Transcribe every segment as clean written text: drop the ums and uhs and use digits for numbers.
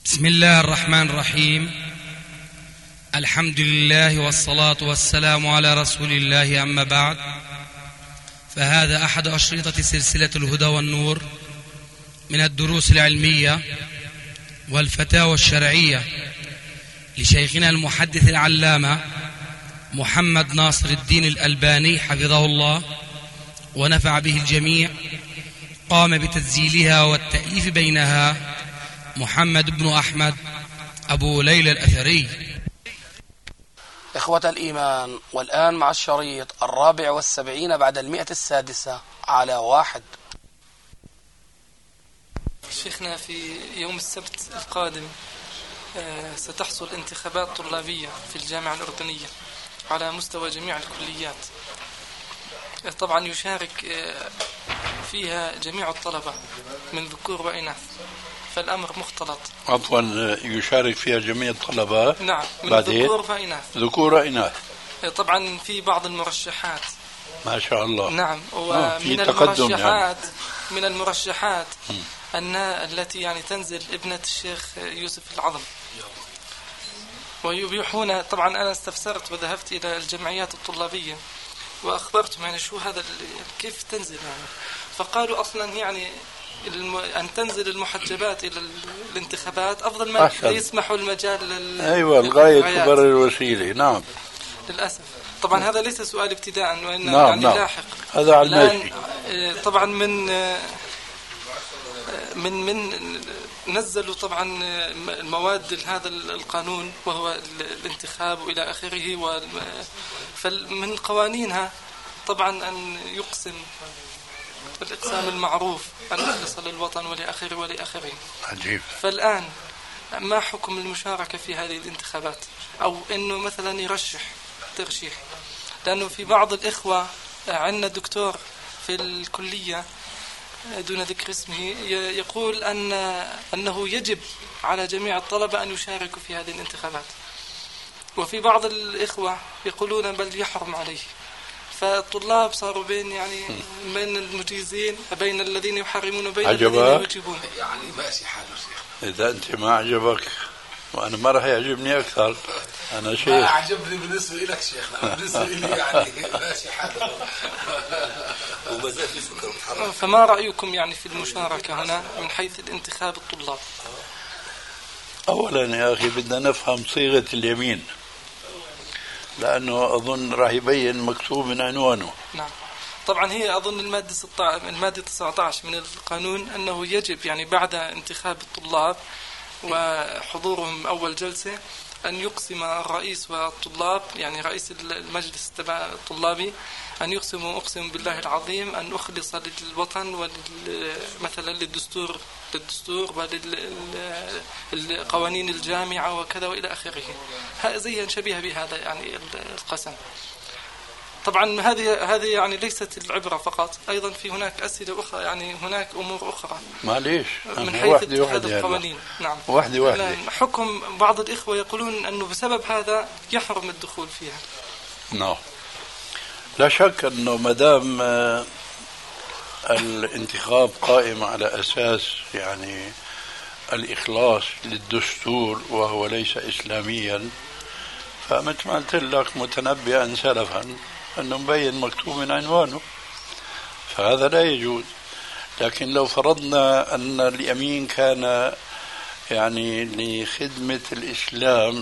بسم الله الرحمن الرحيم. الحمد لله والصلاة والسلام على رسول الله، أما بعد، فهذا أحد أشرطة سلسلة الهدى والنور من الدروس العلمية والفتاوى الشرعية لشيخنا المحدث العلامة محمد ناصر الدين الألباني حفظه الله ونفع به الجميع. قام بتسجيلها والتأليف بينها محمد بن أحمد أبو ليلى الأثري. إخوة الإيمان، والآن مع الشريط 74 بعد 106 على 1. شيخنا، في يوم السبت القادم ستحصل انتخابات طلابية في الجامعة الأردنية على مستوى جميع الكليات. طبعا يشارك فيها جميع الطلبة من ذكور وإناث، فالأمر مختلط. عفوا، يشارك فيها جميع الطلبة؟ نعم، من ذكور وإناث. ذكور وإناث. طبعا في بعض المرشحات. ما شاء الله. نعم، ومن المرشحات من المرشحات أن التي يعني تنزل ابنة الشيخ يوسف العظم. ويبيحون، طبعا أنا استفسرت وذهبت إلى الجمعيات الطلابية وأخبرتهم يعني شو هذا كيف تنزل يعني. فقالوا أصلا يعني أن تنزل المحجبات إلى الانتخابات أفضل ما يسمحوا المجال أيوة، الغاية تبرر الوسيلة. نعم، للأسف. طبعا هذا ليس سؤال ابتداء، وإنما نعم يعني نعم. لاحق. هذا على الماشي. طبعا من نزلوا طبعا المواد هذا القانون وهو الانتخاب وإلى آخره، فمن قوانينها طبعا أن يقسم الإقسام المعروف أن يخلص للوطن ولآخره. عجيب. فالآن ما حكم المشاركة في هذه الانتخابات، أو أنه مثلا يرشح ترشيح؟ لأنه في بعض الإخوة عندنا دكتور في الكلية دون ذكر اسمه يقول أنه يجب على جميع الطلبة أن يشاركوا في هذه الانتخابات، وفي بعض الإخوة يقولون بل يحرم عليه. فالطلاب صاروا بين المجيزين، بين الذين يحرمون وبين الذين يوجبون. يعني ماشي حاله شيخ. إذا أنت ما عجبك وأنا ما راح يعجبني أكثر. أنا شيخ ما أعجبني بالنسبة لك شيخنا، بالنسبة لي يعني ماشي حاله. ومازال في فكرة متحركة. فما رأيكم يعني في المشاركة هنا من حيث الانتخاب الطلاب؟ أولا يا أخي بدنا نفهم صيغة اليمين، لأنه أظن راح يبين مكتوب من عنوانه. نعم، طبعا هي أظن المادة 19 من القانون أنه يجب يعني بعد انتخاب الطلاب وحضورهم أول جلسة أن يقسم الرئيس والطلاب، يعني رئيس المجلس الطلابي، أن أقسم بالله العظيم أن أخلص للوطن مثلا للدستور وللقوانين الجامعة وكذا وإلى آخره. زي شبيه بهذا يعني القسم. طبعا هذه يعني ليست العبرة فقط، أيضا في هناك أسئلة أخرى، يعني هناك أمور أخرى. معليش، من حيث اتخاذ القوانين. نعم، واحدة. حكم بعض الإخوة يقولون أنه بسبب هذا يحرم الدخول فيها. نعم، لا شك أنه مدام الانتخاب قائم على أساس يعني الإخلاص للدستور وهو ليس إسلاميا، فمثل ما قلت لك متنبئا سلفا أنه مبين مكتوب من عنوانه، فهذا لا يجوز. لكن لو فرضنا أن اليمين كان يعني لخدمة الإسلام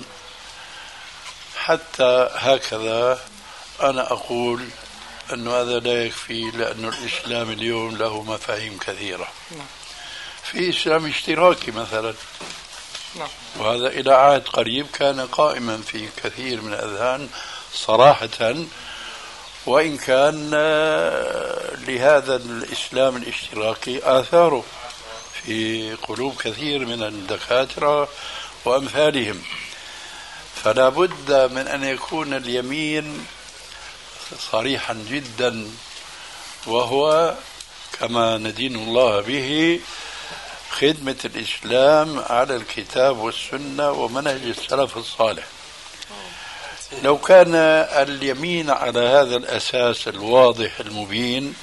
حتى هكذا، أنا أقول أن هذا لا يكفي، لأن الإسلام اليوم له مفاهيم كثيرة. في إسلام اشتراكي مثلا، وهذا إلى عهد قريب كان قائما في كثير من الأذهان صراحة، وإن كان لهذا الإسلام الاشتراكي آثاره في قلوب كثير من الدكاترة وأمثالهم. فلا بد من أن يكون اليمين صريحا جدا، وهو كما ندين الله به خدمة الإسلام على الكتاب والسنة ومنهج السلف الصالح. لو كان اليمين على هذا الأساس الواضح المبين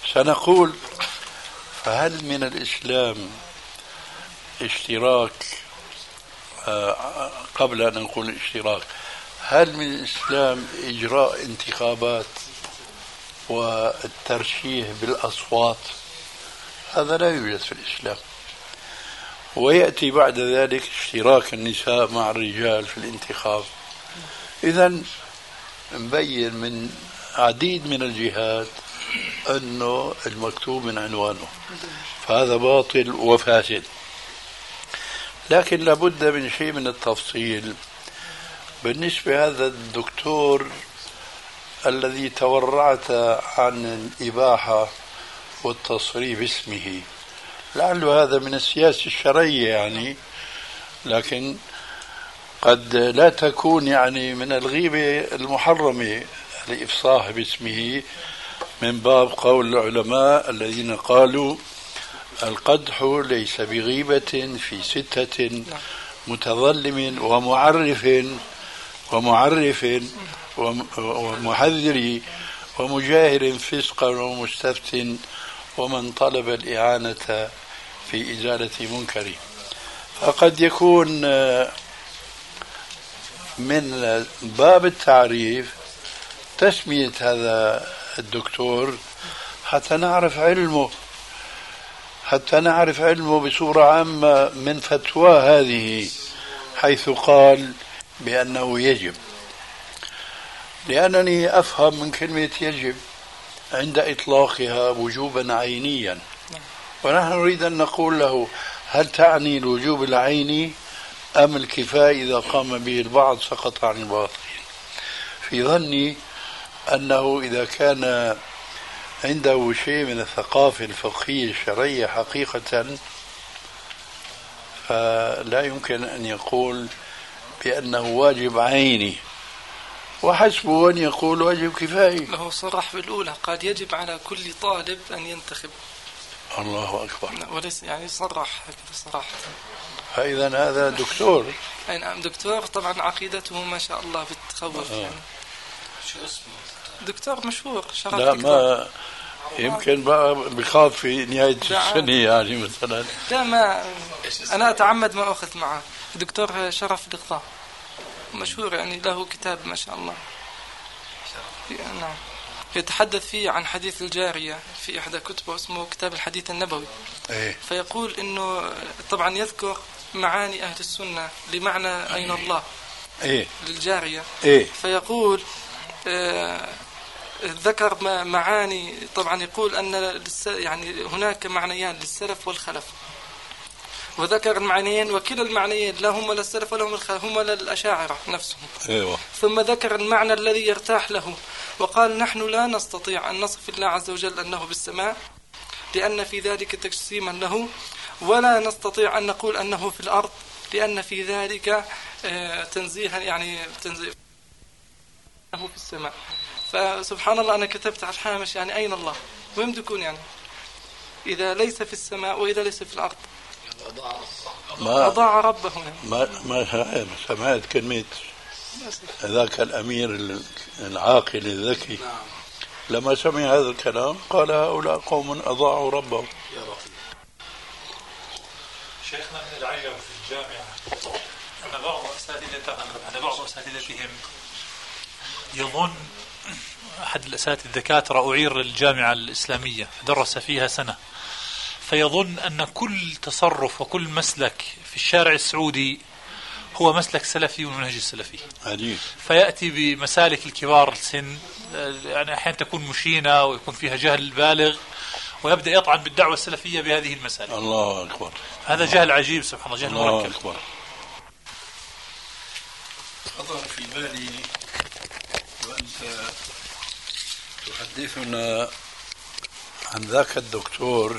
سنقول فهل من الإسلام اشتراك قبل أن نقول الاشتراك، هل من الإسلام إجراء انتخابات والترشيح بالأصوات؟ هذا لا يوجد في الإسلام. ويأتي بعد ذلك اشتراك النساء مع الرجال في الانتخاب. إذن مبين من عديد من الجهات أنه المكتوب من عنوانه، فهذا باطل وفاسد. لكن لابد من شيء من التفصيل بالنسبة هذا الدكتور الذي تورعت عن الإباحة والتصريف اسمه، لعل هذا من السياسة الشرعية يعني، لكن قد لا تكون يعني من الغيبة المحرمة الإفصاح باسمه، من باب قول العلماء الذين قالوا القدح ليس بغيبة في 6 متظلم ومعرف ومحذر ومجاهر فسقا ومستفت ومن طلب الإعانة في إزالة منكر. فقد يكون من باب التعريف تسمية هذا الدكتور حتى نعرف علمه بصورة عامة من فتوى هذه، حيث قال بأنه يجب. لأنني أفهم من كلمة يجب عند إطلاقها وجوبا عينيا، ونحن نريد أن نقول له هل تعني الوجوب العيني أم الكفاية إذا قام به البعض سقط عن الباطل؟ في ظني أنه إذا كان عنده شيء من الثقافة الفقهية الشرعية حقيقة، فلا يمكن أن يقول بأنه واجب عيني، وحسبه أن يقول واجب كفائي. له صرح بالأولى، قال يجب على كل طالب أن ينتخب. الله أكبر. وليس يعني صرح صراحة. فإذا هذا دكتور. أي نعم دكتور، طبعا عقيدته ما شاء الله بتخوف. يعني شو اسمه؟ دكتور مشهور شرف. لا ما يمكن بقى بخاف في نهاية السنة يعني مثلا. لا ما أنا أتعمد ما أخذ معه. دكتور شرف دقة مشهور، يعني له كتاب ما شاء الله. نعم يتحدث فيه عن حديث الجارية في إحدى كتبه، اسمه كتاب الحديث النبوي. فيقول إنه طبعا يذكر معاني أهل السنة لمعنى أين الله للجارية. فيقول ذكر معاني، طبعا يقول أن يعني هناك معنيان للسلف والخلف، وذكر المعنيين وكلا المعنيين لا هم للسلف ولا هم الخلف، هم للأشاعرة نفسهم. ثم ذكر المعنى الذي يرتاح له، وقال نحن لا نستطيع أن نصف الله عز وجل أنه بالسماء لأن في ذلك تجسيما له، ولا نستطيع أن نقول أنه في الأرض لأن في ذلك تنزيها، يعني تنزيه أنه في السماء. فسبحان الله أنا كتبت على الحامش يعني أين الله؟ وين بده يكون يعني إذا ليس في السماء وإذا ليس في الأرض؟ أضاع ربه. ما سمعت كلمة ذاك الأمير العاقل الذكي لما سمع هذا الكلام قال هؤلاء قوم أضاعوا ربهم. شيخنا من العجب في الجامعة أن بعض أساتذتهم يظن، أحد الأساتذة الدكاترة أعير للجامعة الإسلامية درس فيها سنة، فيظن أن كل تصرف وكل مسلك في الشارع السعودي هو مسلك سلفي والمنهج السلفي. فيأتي بمسالك الكبار السن، يعني أحيانا تكون مشينة ويكون فيها جهل بالغ، ويبدأ يطعن بالدعوة السلفية بهذه المسالك. الله أكبر. هذا جهل عجيب سبحان الله، جهل مركب. أكبر. خطر في بالي وأنت تحدثنا عن ذاك الدكتور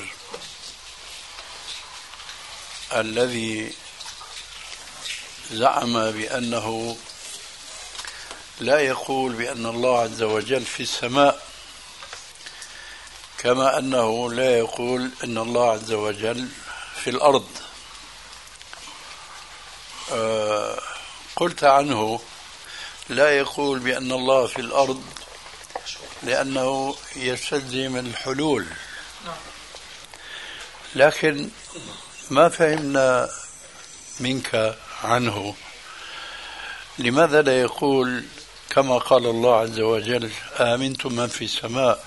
الذي زعم بأنه لا يقول بأن الله عز وجل في السماء، كما أنه لا يقول أن الله عز وجل في الأرض. قلت عنه لا يقول بأن الله في الأرض لأنه يستلزم الحلول، لكن ما فهمنا منك عنه لماذا لا يقول كما قال الله عز وجل آمنتم من في السماء،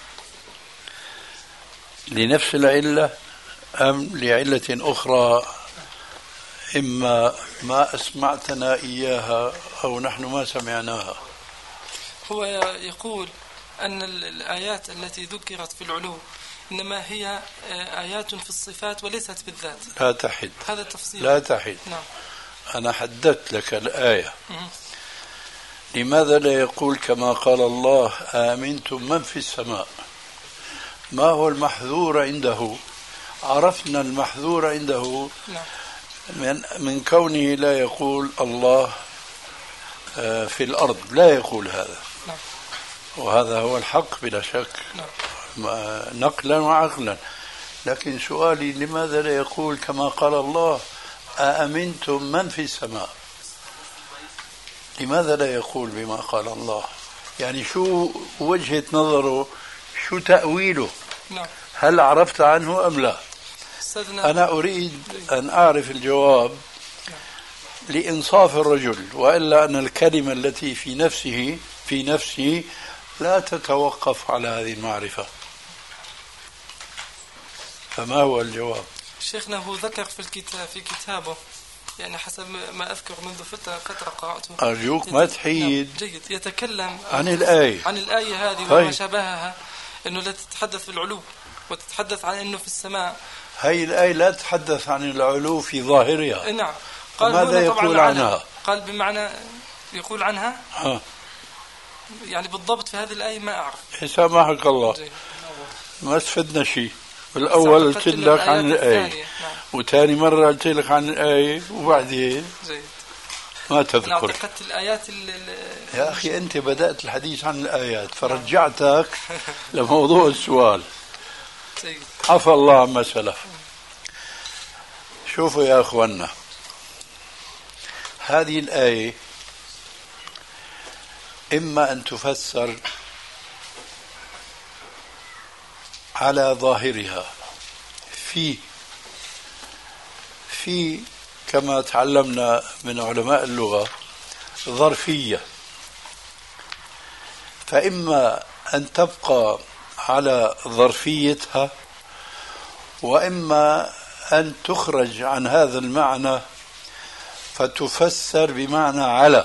لنفس العلة أم لعلة أخرى إما ما أسمعتنا إياها أو نحن ما سمعناها؟ هو يقول أن الآيات التي ذكرت في العلو إنما هي آيات في الصفات وليست بالذات. لا تحد، هذا التفصيل. لا تحد. نعم. أنا حددت لك الآية. لماذا لا يقول كما قال الله آمنتم من في السماء؟ ما هو المحذور عنده؟ عرفنا المحذور عنده. نعم. من كونه لا يقول الله في الأرض، لا يقول هذا. نعم. وهذا هو الحق بلا شك. نعم. نقلا وعقلا. لكن سؤالي لماذا لا يقول كما قال الله أأمنتم من في السماء؟ لماذا لا يقول بما قال الله؟ يعني شو وجهة نظره، شو تأويله؟ نعم. هل عرفت عنه أم لا؟ أستاذنا، أنا أريد أن أعرف الجواب لإنصاف الرجل، وإلا أن الكلمة التي في نفسي لا تتوقف على هذه المعرفة. فما هو الجواب؟ شيخنا هو ذكر في كتابه، يعني حسب ما أذكر منذ فترة قرأته. أرجوك ما تحيد. جيد. يتكلم عن الآية هذه طيب. وما شابهها، أنه لا تتحدث في العلو وتتحدث عن أنه في السماء. هاي الآية لا تتحدث عن العلو في ظاهرها. نعم. قال ماذا يقول عنها؟ قال بمعنى يقول عنها يعني بالضبط في هذه الآية ما أعرف. سامحك الله. ما استفدنا شيء. بالأول قلت لك عن الآية، وثاني مرة قلت لك عن الآية، وبعدين ما تذكر. اعتقدت الآيات يا أخي أنت بدأت الحديث عن الآيات فرجعتك لموضوع السؤال. عفى الله عما سلف. شوفوا يا أخوانا، هذه الآية إما أن تفسر على ظاهرها في كما تعلمنا من علماء اللغة ظرفية، فإما أن تبقى على ظرفيتها، وإما أن تخرج عن هذا المعنى فتفسر بمعنى على.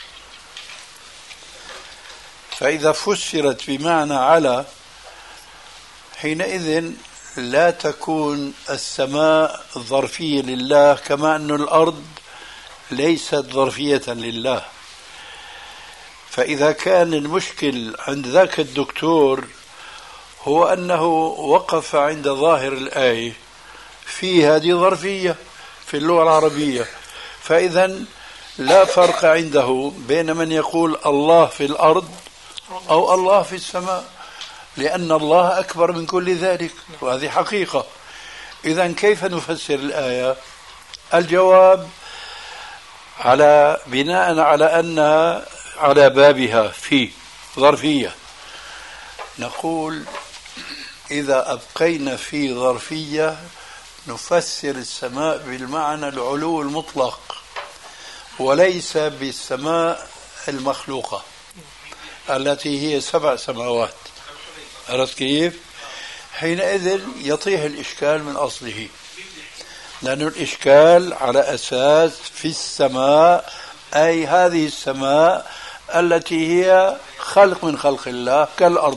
فإذا فسرت بمعنى على حينئذ لا تكون السماء ظرفية لله، كما أن الأرض ليست ظرفية لله. فإذا كان المشكل عند ذاك الدكتور هو أنه وقف عند ظاهر الآية في هذه ظرفية في اللغة العربية، فإذا لا فرق عنده بين من يقول الله في الأرض أو الله في السماء، لأن الله أكبر من كل ذلك، وهذه حقيقة. إذا كيف نفسر الآية؟ الجواب على بناء على أنها على بابها في ظرفية، نقول إذا أبقينا في ظرفية نفسر السماء بالمعنى العلو المطلق، وليس بالسماء المخلوقة التي هي 7 سماوات. عرفت كيف؟ حينئذ يطيح الإشكال من أصله، لأن الإشكال على أساس في السماء، أي هذه السماء التي هي خلق من خلق الله كالأرض،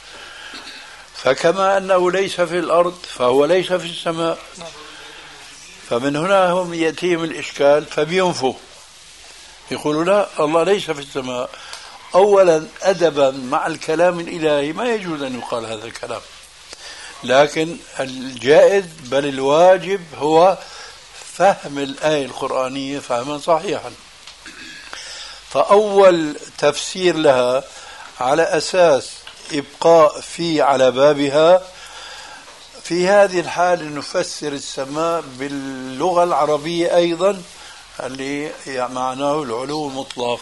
فكما أنه ليس في الأرض فهو ليس في السماء. فمن هنا هم يأتيهم الإشكال فبينفوا، يقولوا لا، الله ليس في السماء. أولا أدبا مع الكلام الإلهي ما يجوز أن يقال هذا الكلام، لكن الجائز بل الواجب هو فهم الآية القرآنية فهما صحيحا. فأول تفسير لها على أساس إبقاء في على بابها، في هذه الحالة نفسر السماء باللغة العربية أيضا اللي معناه العلو المطلق.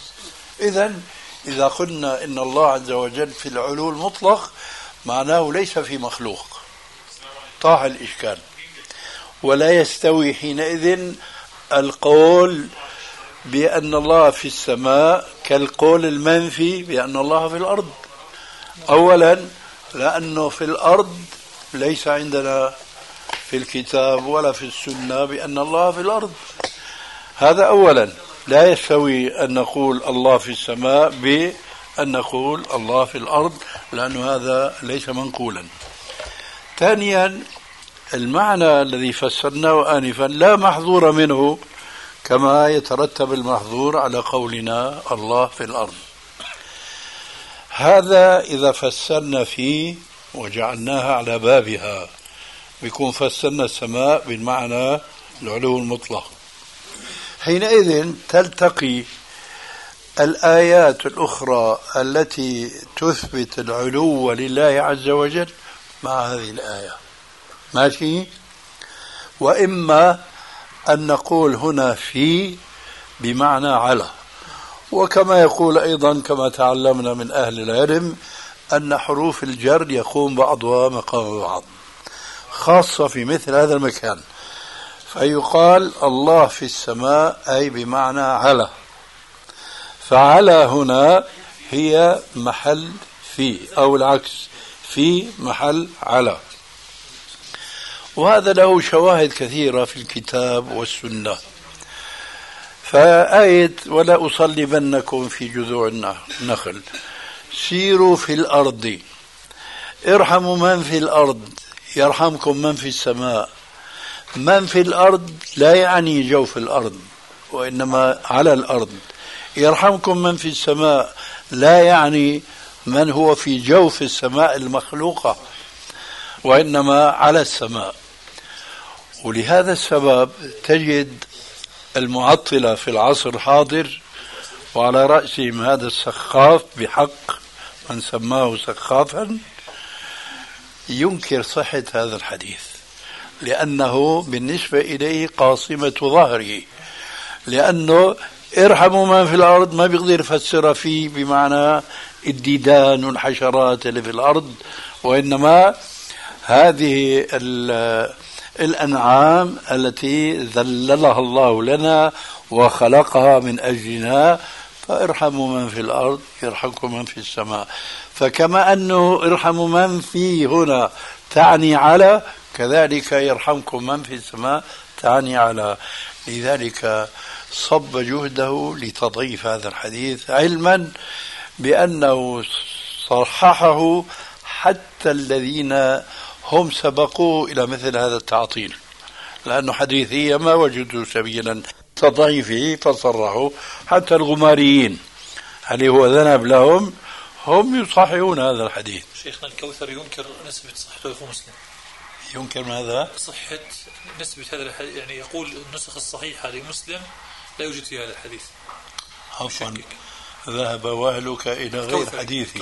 إذا قلنا إن الله عز وجل في العلو المطلق معناه ليس في مخلوق، طاح الإشكال. ولا يستوي حينئذ القول بأن الله في السماء كالقول المنفي بأن الله في الأرض. أولا لأنه في الأرض ليس عندنا في الكتاب ولا في السنة بأن الله في الأرض. هذا أولا، لا يستوي أن نقول الله في السماء بأن نقول الله في الأرض، لأن هذا ليس منقولا. ثانيا المعنى الذي فسرناه آنفا لا محظور منه كما يترتب المحظور على قولنا الله في الأرض. هذا إذا فسرنا فيه وجعلناها على بابها بيكون فسرنا السماء بالمعنى العلو المطلق. حينئذ تلتقي الآيات الأخرى التي تثبت العلو لله عز وجل مع هذه الآية، ماشي؟ وإما أن نقول هنا في بمعنى على، وكما يقول أيضا كما تعلمنا من أهل العلم أن حروف الجر يقوم بعضها مقام بعض، خاصة في مثل هذا المكان، فيقال الله في السماء أي بمعنى على، فعلى هنا هي محل في، أو العكس في محل على. وهذا له شواهد كثيرة في الكتاب والسنة. فآية ولا أصلبنكم في جذوع النخل، سيروا في الأرض، ارحموا من في الأرض يرحمكم من في السماء. من في الأرض لا يعني جوف الأرض وإنما على الأرض. يرحمكم من في السماء لا يعني من هو في جوف السماء المخلوقة وإنما على السماء. ولهذا السبب تجد المعطلة في العصر الحاضر وعلى رأسهم هذا السخاف بحق من سماه سخافا ينكر صحة هذا الحديث، لأنه بالنسبة إليه قاصمة ظهره، لأنه ارحموا من في الأرض ما بيقدر يفسر فيه بمعنى الديدان والحشرات اللي في الأرض، وإنما هذه الأنعام التي ذللها الله لنا وخلقها من أجلنا، فارحموا من في الأرض يرحمكم من في السماء. فكما أنه ارحموا من في هنا تعني على، كذلك يرحمكم من في السماء تعني على. لذلك صب جهده لتضعيف هذا الحديث، علما بأنه صححه حتى الذين هم سبقوا إلى مثل هذا التعطيل، لأنه حديثية ما وجدوا سبيلا تضعيفه فصرحوا. حتى الغماريين هل هو ذنب لهم، هم يصححون هذا الحديث. شيخنا الكوثر ينكر نسبة صحته في مسلم. ينكر ماذا؟ صحة نسبة هذا الحديث، يعني يقول النسخ الصحيحة لمسلم لا يوجد في هذا الحديث. عفوا، ذهب وهلك إلى غير حديثي.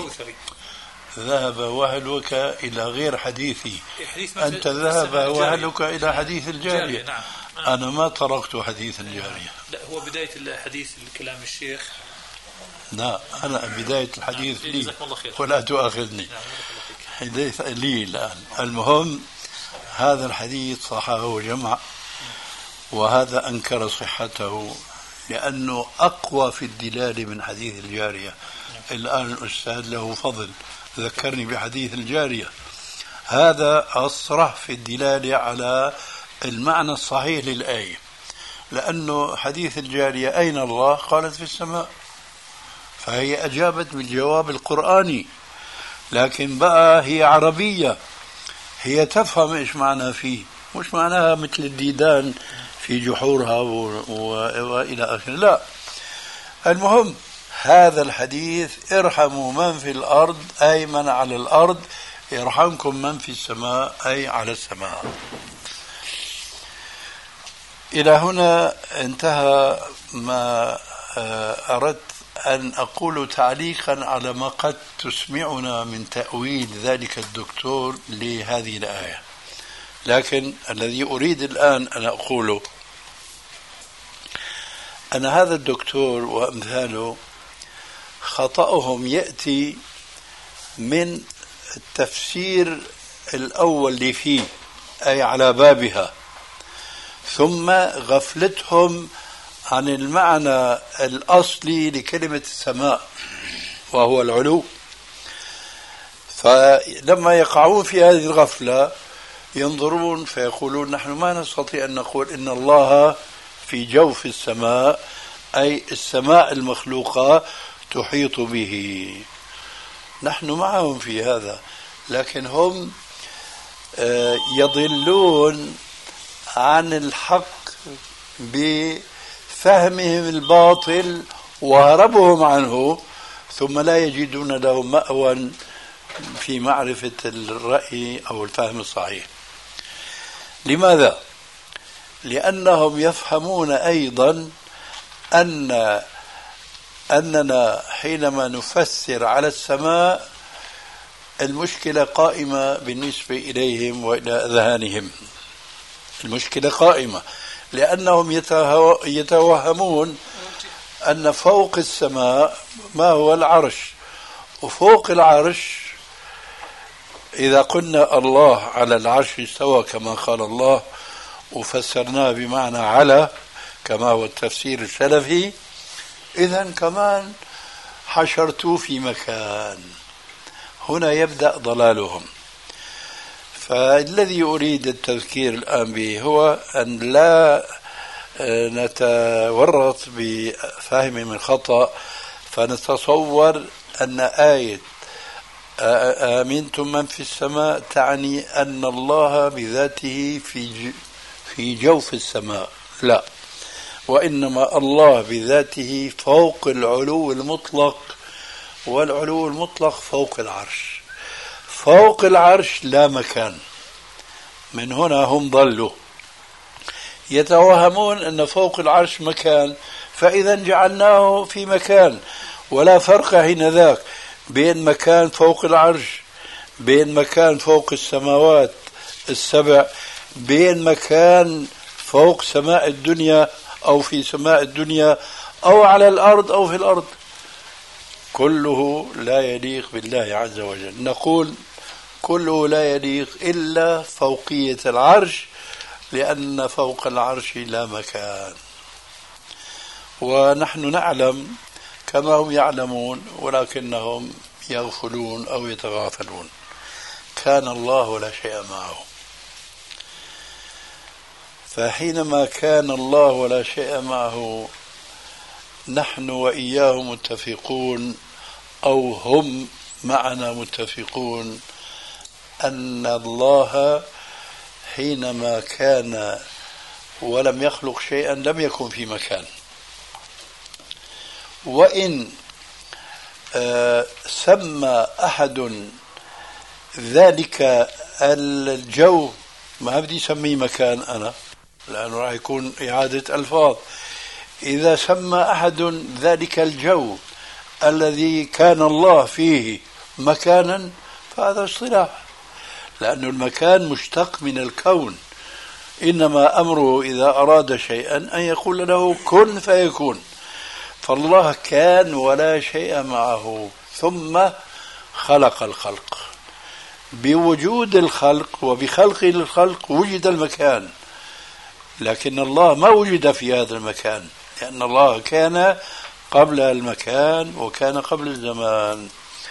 ذهب وهلك إلى غير حديثي. أنت ذهب وهلك إلى حديث الجارية. نعم. أنا ما تركت حديث الجارية. لا، هو بداية الحديث الكلام الشيخ. لا، أنا بداية الحديث لي ولا تؤاخذني. حديث لي الآن. المهم هذا الحديث صححه جمع، وهذا أنكر صحته لأنه أقوى في الدلالة من حديث الجارية. الآن الأستاذ له فضل ذكرني بحديث الجارية، هذا أصرح في الدلالة على المعنى الصحيح للآية، لأنه حديث الجارية أين الله؟ قالت في السماء، فهي أجابت بالجواب القرآني، لكن بقى هي عربية، هي تفهم إيش معنى فيه، مش معناها مثل الديدان في جحورها وإلى آخره. لا، المهم هذا الحديث ارحموا من في الأرض أي من على الأرض يرحمكم من في السماء أي على السماء. إلى هنا انتهى ما أردت أن أقول تعليقا على ما قد تسمعنا من تأويل ذلك الدكتور لهذه الآية. لكن الذي أريد الآن أن أقوله أن هذا الدكتور وأمثاله خطأهم يأتي من التفسير الأول اللي فيه أي على بابها، ثم غفلتهم عن المعنى الأصلي لكلمة السماء وهو العلو. فلما يقعون في هذه الغفلة ينظرون فيقولون نحن ما نستطيع أن نقول إن الله في جوف السماء، أي السماء المخلوقة تحيط به. نحن معهم في هذا، لكن هم يضلون عن الحق بفهمهم الباطل وهربهم عنه، ثم لا يجدون لهم مأوى في معرفة الرأي أو الفهم الصحيح. لماذا؟ لأنهم يفهمون أيضا أننا حينما نفسر على السماء المشكلة قائمة بالنسبة إليهم وإلى أذهانهم. المشكلة قائمة لأنهم يتوهمون أن فوق السماء ما هو العرش، وفوق العرش إذا قلنا الله على العرش استوى كما قال الله وفسرناه بمعنى على كما هو التفسير السلفي، إذن كمان حشرتوه في مكان. هنا يبدأ ضلالهم. فالذي أريد التذكير الآن به هو أن لا نتورط بفهم من خطأ فنتصور أن آية آمنتم من في السماء تعني أن الله بذاته في جوف السماء. لا، وإنما الله بذاته فوق العلو المطلق، والعلو المطلق فوق العرش. فوق العرش لا مكان. من هنا هم ضلوا، يتوهمون أن فوق العرش مكان، فإذا جعلناه في مكان، ولا فرق حين ذاك بين مكان فوق العرش، بين مكان فوق السماوات السبع، بين مكان فوق سماء الدنيا أو في سماء الدنيا أو على الأرض أو في الأرض. كله لا يليق بالله عز وجل. نقول كله لا يليق إلا فوقية العرش، لأن فوق العرش لا مكان. ونحن نعلم كما هم يعلمون، ولكنهم يغفلون أو يتغافلون. كان الله ولا شيء معه. فحينما كان الله ولا شيء معه نحن وإياه متفقون، أو هم معنا متفقون، أن الله حينما كان ولم يخلق شيئا لم يكن في مكان. وإن سمى أحد ذلك الجو، ما بدي سميه مكان أنا لأنه راح يكون إعادة ألفاظ. إذا سمى أحد ذلك الجو الذي كان الله فيه مكانا فهذا اصطلاح، لأن المكان مشتق من الكون. إنما أمره إذا أراد شيئا أن يقول له كن فيكون. فالله كان ولا شيء معه ثم خلق الخلق. بوجود الخلق وبخلق الخلق وجد المكان، لكن الله ما وجد في هذا المكان، لأن الله كان قبل المكان وكان قبل الزمان.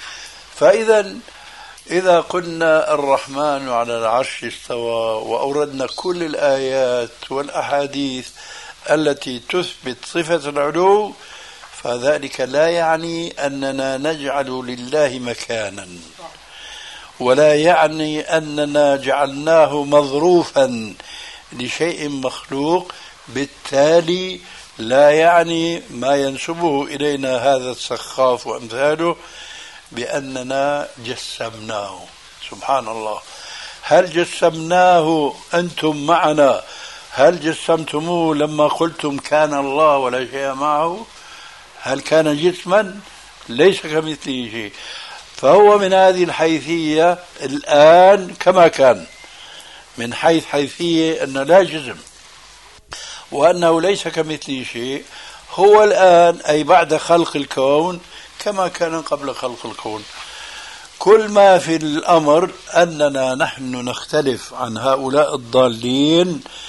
إذا قلنا الرحمن على العرش استوى وأوردنا كل الآيات والأحاديث التي تثبت صفة العلو، فذلك لا يعني أننا نجعل لله مكانا، ولا يعني أننا جعلناه مظروفا لشيء مخلوق. بالتالي لا يعني ما ينسبه إلينا هذا السخاف وأمثاله بأننا جسمناه. سبحان الله. هل جسمناه أنتم معنا؟ هل جسمتموه لما قلتم كان الله ولا شيء معه؟ هل كان جسما؟ ليس كمثله شيء. فهو من هذه الحيثية الآن كما كان، من حيث حيثية أنه لا جسم وأنه ليس كمثله شيء. هو الآن أي بعد خلق الكون كما كان قبل خلق الكون. كل ما في الأمر أننا نحن نختلف عن هؤلاء الضالين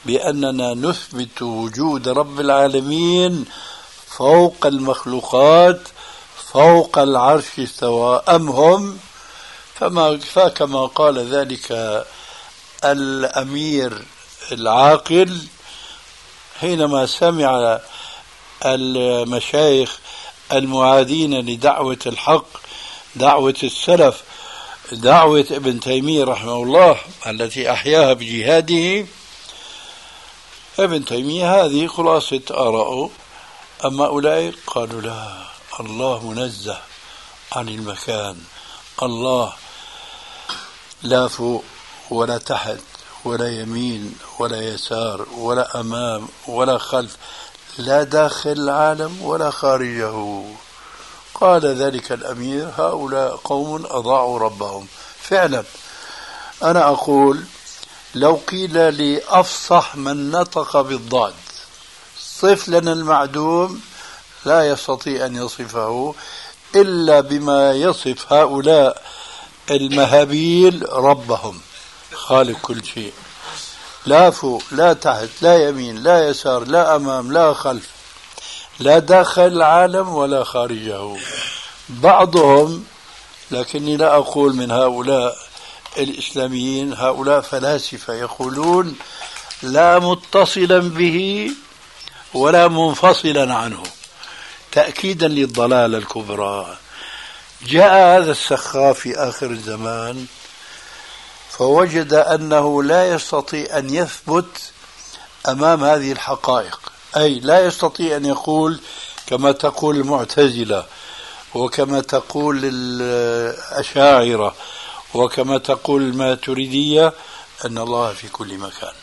بأننا نثبت وجود رب العالمين فوق المخلوقات فوق العرش استوى أم هم؟ فكما قال ذلك الأمير العاقل حينما سمع المشايخ المعادين لدعوة الحق، دعوة السلف، دعوة ابن تيمية رحمه الله التي أحياها بجهاده. ابن تيمية هذه خلاصة آراءه. أما أولئك قالوا لا، الله منزه عن المكان، الله لا فوق ولا تحت ولا يمين ولا يسار ولا أمام ولا خلف، لا داخل العالم ولا خارجه. قال ذلك الأمير هؤلاء قوم أضاعوا ربهم. فعلا أنا أقول لو قيل لي أفصح من نطق بالضاد صف لنا المعدوم، لا يستطيع أن يصفه إلا بما يصف هؤلاء المهابيل ربهم، خالق كل شيء، لا فوق لا تحت لا يمين لا يسار لا أمام لا خلف، لا داخل العالم ولا خارجه. بعضهم، لكني لا أقول من هؤلاء الإسلاميين، هؤلاء فلاسفة يقولون لا متصلا به ولا منفصلا عنه، تأكيدا للضلالة الكبرى. جاء هذا السخاف في آخر الزمان فوجد أنه لا يستطيع أن يثبت أمام هذه الحقائق، أي لا يستطيع أن يقول كما تقول المعتزلة وكما تقول الأشاعرة وكما تقول الماتريدية أن الله في كل مكان.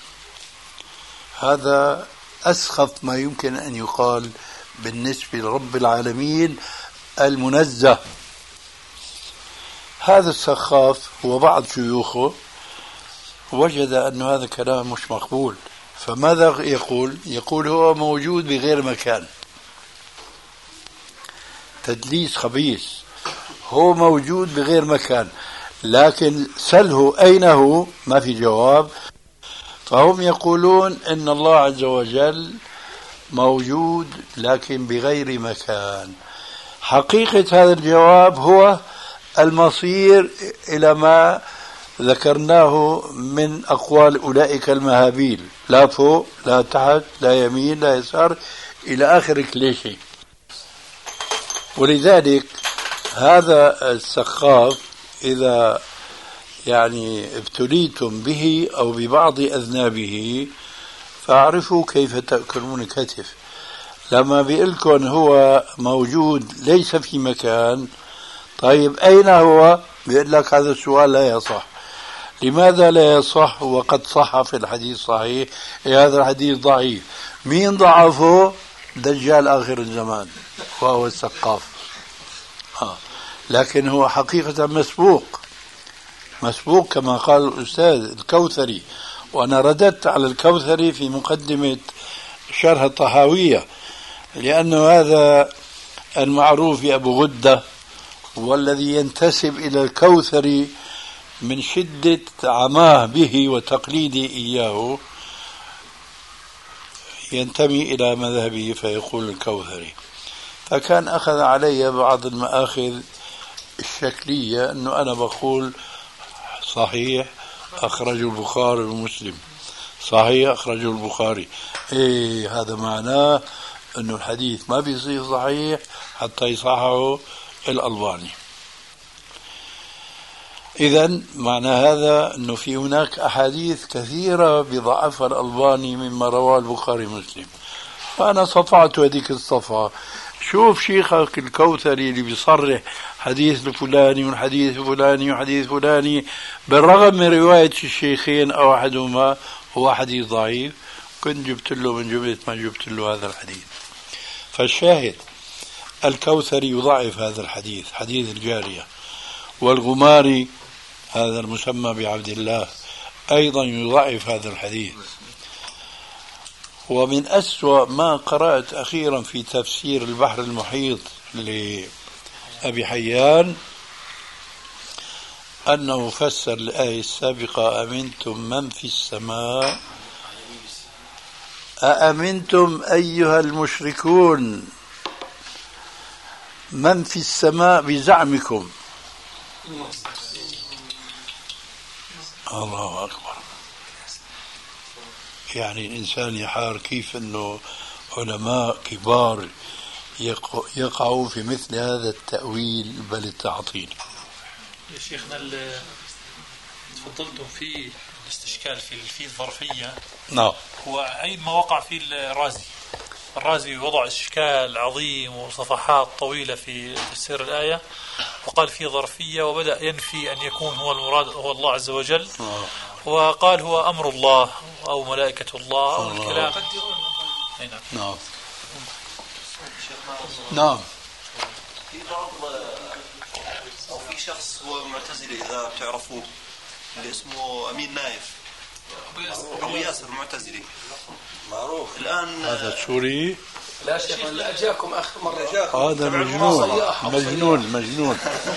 هذا أسخف ما يمكن أن يقال بالنسبة لرب العالمين المنزه. هذا السخاف وبعض شيوخه وجد أن هذا كلام مش مقبول، فماذا يقول؟ يقول هو موجود بغير مكان. تدليس خبيث، هو موجود بغير مكان، لكن سله أين هو؟ ما في جواب. فهم يقولون إن الله عز وجل موجود لكن بغير مكان. حقيقة هذا الجواب هو المصير إلى ما ذكرناه من أقوال أولئك المهابيل، لا فوق لا تحت لا يمين لا يسار إلى آخر كليشي. ولذلك هذا السخاف إذا ابتليتم به أو ببعض أذنابه فاعرفوا كيف تأكلون كتف. لما بيقولكم هو موجود ليس في مكان، طيب أين هو؟ بيقول لك هذا السؤال لا يصح. لماذا لا يصح وقد صح في الحديث صحيح؟ هذا الحديث ضعيف. مين ضعفه؟ دجال آخر الزمان وهو السقاف. لكن هو حقيقة مسبوق كما قال الأستاذ الكوثري، وأنا رددت على الكوثري في مقدمة شرح الطحاوية، لأنه هذا المعروف أبو غدة والذي ينتسب إلى الكوثري من شدة عماه به وتقليده إياه ينتمي إلى مذهبه فيقول الكوثري. فكان أخذ علي بعض المآخذ الشكلية أنه أنا بقول صحيح أخرجه البخاري ومسلم، صحيح أخرجه البخاري، هذا معناه أنه الحديث ما بيصير صحيح حتى يصححه الألباني. إذن معنى هذا أنه في هناك أحاديث كثيرة بضعفها الألباني مما رواه البخاري ومسلم. فأنا صفعت هذيك الصفحة، شوف شيخك الكوثري اللي بيصرح حديث الفلاني والحديث الفلاني وحديث فلاني بالرغم من رواية الشيخين أو أحدهما هو حديث ضعيف، كنت جبت له من جملة ما جبت له هذا الحديث. فالشاهد الكوثري يضعف هذا الحديث، حديث الجارية، والغماري هذا المسمى بعبد الله أيضا يضعف هذا الحديث. ومن أسوأ ما قرأت أخيرا في تفسير البحر المحيط لأبي حيان أنه فسر الآية السابقة أمنتم من في السماء أأمنتم أيها المشركون من في السماء بزعمكم. الله أكبر. يعني الإنسان يحار كيف أنه علماء كبار يقعوا في مثل هذا التأويل بل التعطيل. يا شيخنا تفضلتم في الاستشكال في الظرفية. نعم. هو أي ما وقع فيه الرازي وضع إشكال عظيم وصفحات طويلة في تفسير الآية، وقال في ظرفية وبدأ ينفي أن يكون هو المراد هو الله عز وجل، وقال هو أمر الله أو ملائكة الله أو الكلام. نعم نعم. في بعض أو في شخص هو معتزلي إذا بتعرفوه اللي اسمه أمين نايف أبو ياسر معتزلي معروف الآن. هذا سوري. لا شيخ لا أجاكم آخر مرة. هذا مجنون.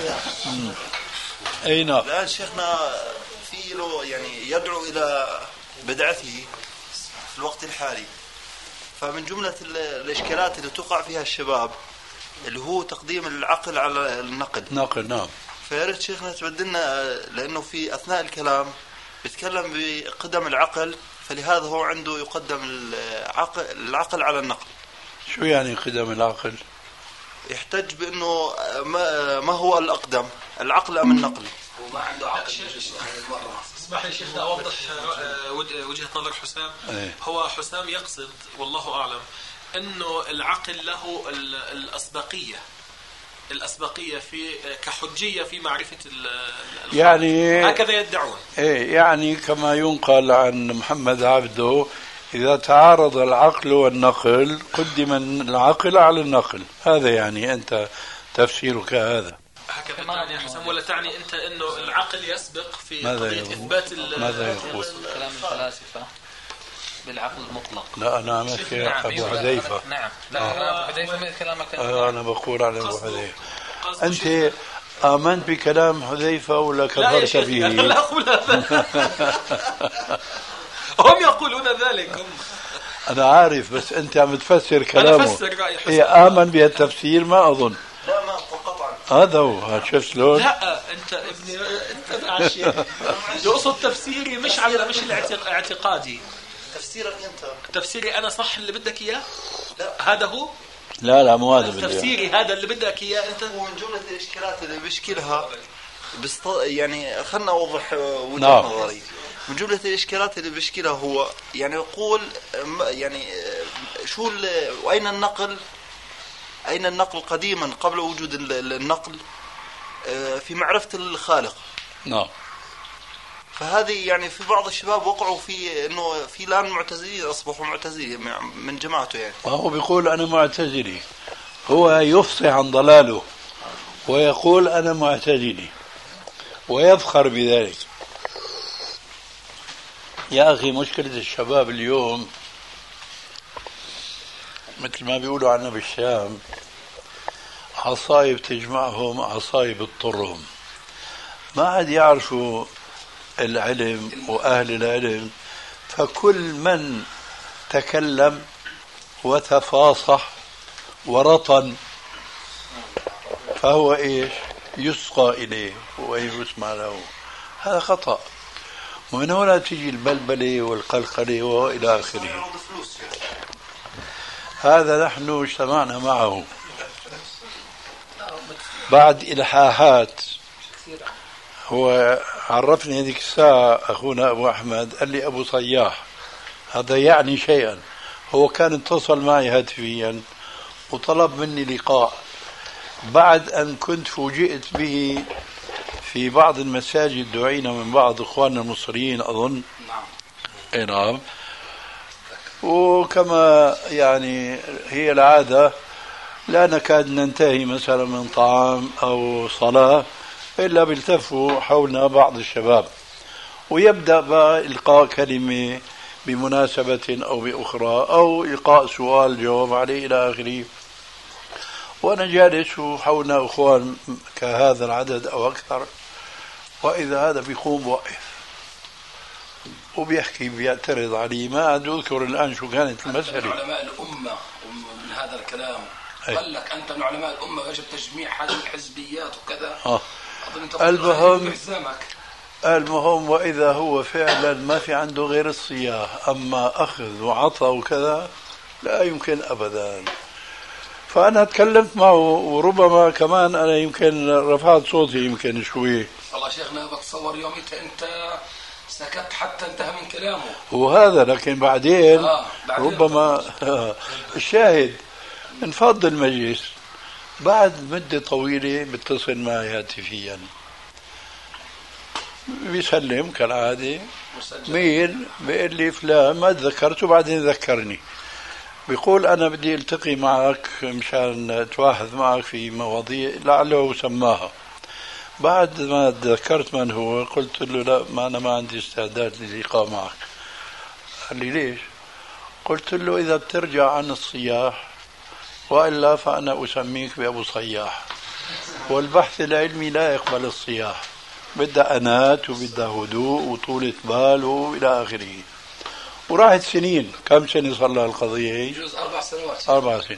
أين الآن شيخنا في له يعني يدعو إلى بدعته في الوقت الحالي. فمن جملة الإشكالات اللي تقع فيها الشباب اللي هو تقديم العقل على النقل. نعم. فياريت شيخنا تبدلنا، لأنه في أثناء الكلام بيتكلم بقدم العقل، فلهذا هو عنده يقدم العقل على النقل. شو يعني قدم العقل؟ يحتج بأنه ما هو الأقدم، العقل أم النقل؟ وما عنده عقل. اسمح لي شيخنا أوضح وجهة نظر حسام. هو حسام يقصد والله أعلم أنه العقل له الأسبقية في كحجية في معرفة يعني هكذا يدعون. يعني كما ينقل عن محمد عبده إذا تعارض العقل والنقل قدم العقل على النقل. هذا يعني أنت تفسيرك هذا. هكذا تعني حسام، ولا تعني أنت أنه العقل يسبق في قضية إثبات ماذا يقول كلام الفلاسفة بالعقل المطلق؟ لا أنا عملت أبو حذيفة. نعم. لا أبو حذيفة من كلامك. أنا بقول على أبو حذيفة. أنت آمنت بكلام حذيفة ولا كفرت به؟ لا أقول هذا. هم يقولون ذلك. أنا عارف، بس أنت عم تفسر كلامه. أنا أفسر رأي حسام. آمن بهالتفسير ما أظن. لا ما قطعا. هذا هو. شوف شلون. لا أنت ابني أنت عشية. يقصد تفسيري مش الاعتقادي. تفسيرك أنت. تفسيري أنا صح اللي بدك إياه؟ لا هذا هو. لا مو هذا تفسيري هذا اللي بدك إياه أنت. ومن جملة الإشكالات اللي بيشكلها يعني خلنا أوضح وجهة نظري. من جملة الإشكالات اللي بيشكلها هو يعني يقول يعني شو وأين النقل؟ أين النقل قديما قبل وجود النقل في معرفة الخالق؟ نعم. فهذه يعني في بعض الشباب وقعوا في إنه في الآن معتزلين أصبحوا معتزلين من جماعته يعني. وهو بيقول أنا معتزلي، هو يفصح عن ضلاله ويقول أنا معتزلي ويفخر بذلك. يا أخي مشكلة الشباب اليوم مثل ما بيقولوا عنا بالشام عصايب تجمعهم عصايب تضرهم. ما عاد يعرفوا العلم وأهل العلم، فكل من تكلم وتفاصح ورطن فهو إيش يسقى إليه ويسمع له. هذا خطأ، ومن هنا تجي البلبلة والقلقلة وإلى آخره. هذا نحن اجتمعنا معه بعد إلحاحات. هو عرفني هذيك الساعة أخونا أبو أحمد، قال لي أبو صياح هذا يعني شيئا. هو كان اتصل معي هاتفيا وطلب مني لقاء بعد أن كنت فوجئت به في بعض المساجد دعينا من بعض إخواننا المصريين أظن. نعم. وكما يعني هي العادة لا نكاد ننتهي مثلا من طعام أو صلاة إلا بيلتفوا حولنا بعض الشباب ويبدأ بإلقاء كلمة بمناسبة أو بأخرى أو إلقاء سؤال جواب عليه إلى آخره. وأنا جالس وحولنا أخوان كهذا العدد أو أكثر، وإذا هذا بيقوم وقف وبيحكي بيعترض عليه. ما عاد أذكر الآن شو كانت المسألة. علماء الأمة من هذا الكلام قال لك أنت من علماء الأمة يجب تجميع هذه الحزبيات وكذا. المهم وإذا هو فعلا ما في عنده غير الصياح، أما أخذ وعطى وكذا لا يمكن أبدا. فأنا تكلمت معه، وربما كمان أنا يمكن رفعت صوتي يمكن شوي. والله شيخنا بتصور يوميتها أنت سكت حتى انتهى من كلامه وهذا، لكن بعدين ربما الشاهد انفض المجلس. بعد مدة طويلة بيتصل معي هاتفيا بيسلم كالعادة، مين بيقول لي فلان، ما تذكرته بعدين ذكرني، بيقول أنا بدي التقي معك مشان أتواحد معك في مواضيع لعله سماها. بعد ما تذكرت من هو قلت له لا، ما أنا ما عندي استعداد للقاء معك. قال لي ليش؟ قلت له إذا بترجع عن الصياح وإلا فأنا أسميك بأبو صياح، والبحث العلمي لا يقبل الصياح، بدها أنات وبدها هدوء وطولة بال وإلى آخره. وراحت سنين، كم سنة صار لها القضية؟ يجوز 4 سنوات. 4 سنين.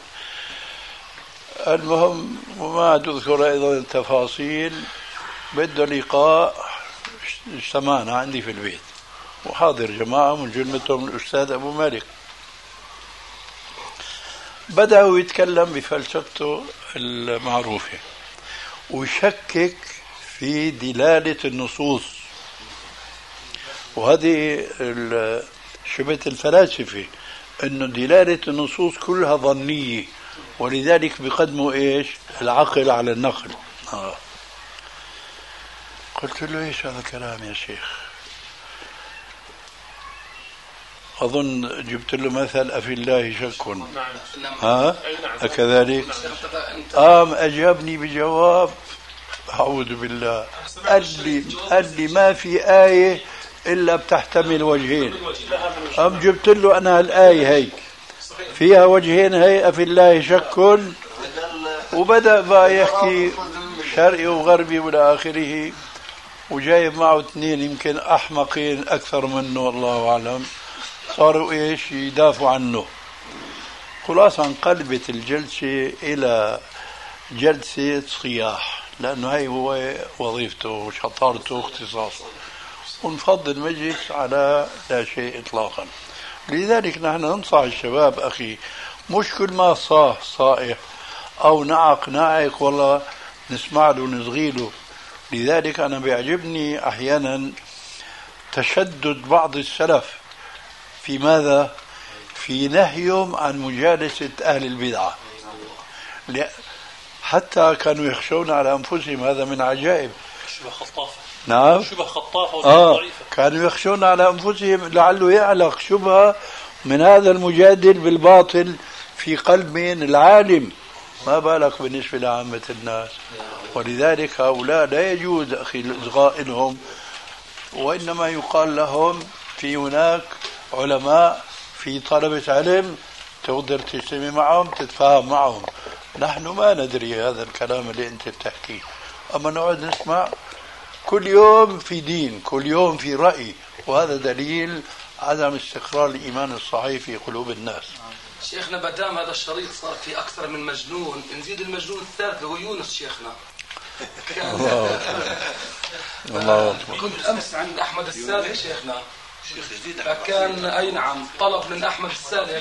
المهم وما تذكر أيضا التفاصيل. بده لقاء، اجتمعنا عندي في البيت وحاضر جماعة من جملتهم الأستاذ أبو مالك. بدأوا يتكلم بفلسفته المعروفة ويشكك في دلالة النصوص، وهذه شبهة الفلاسفة أن دلالة النصوص كلها ظنية، ولذلك بيقدموا إيش؟ العقل على النقل. قلت له إيش هذا الكلام يا شيخ؟ أظن جبت له مثل أفي الله شك. ها أكذلك؟ أجابني بجواب أعوذ بالله. قال لي ما في آية إلا بتحتمل وجهين. جبت له أنا الآية هي فيها وجهين، هي أفي الله شك، وبدأ بقى يحكي شرقي وغربي والى آخره، وجايب معه 2 يمكن أحمقين أكثر منه الله أعلم، صاروا إيش يدافعوا عنه. خلاصة انقلبت الجلسة إلى جلسة صياح، لأنه هاي هو وظيفته وشطارته واختصاصه، ونفضل المجلس على لا شيء إطلاقا. لذلك نحن ننصح الشباب أخي، مش كل ما صائح أو نعق والله نسمع له ونصغي له. لذلك أنا بيعجبني أحيانا تشدد بعض السلف في ماذا؟ في نهيهم عن مجالسة أهل البدعة، حتى كانوا يخشون على أنفسهم. هذا من عجائب. شبه خطافة. نعم شبه خطافة. كانوا يخشون على أنفسهم لعله يعلق شبهة من هذا المجادل بالباطل في قلب من العالم، ما بالك بالنسبة لعامة الناس. ولذلك هؤلاء لا يجوز أخي الإصغاء لهم، وإنما يقال لهم في هناك علماء، في طلبة علم تقدر تجتمع معهم تتفاهم معهم. نحن ما ندري هذا الكلام اللي أنت بتحكيه، أما نقعد نسمع كل يوم في دين، كل يوم في رأي، وهذا دليل عدم استقرار الإيمان الصحيح في قلوب الناس. شيخنا بدام هذا الشريط صار في أكثر من مجنون، نزيد المجنون الثالث هو يونس شيخنا. الله. كنت أمس عند أحمد السالك شيخنا، فكان أي نعم طلب من أحمد السالك،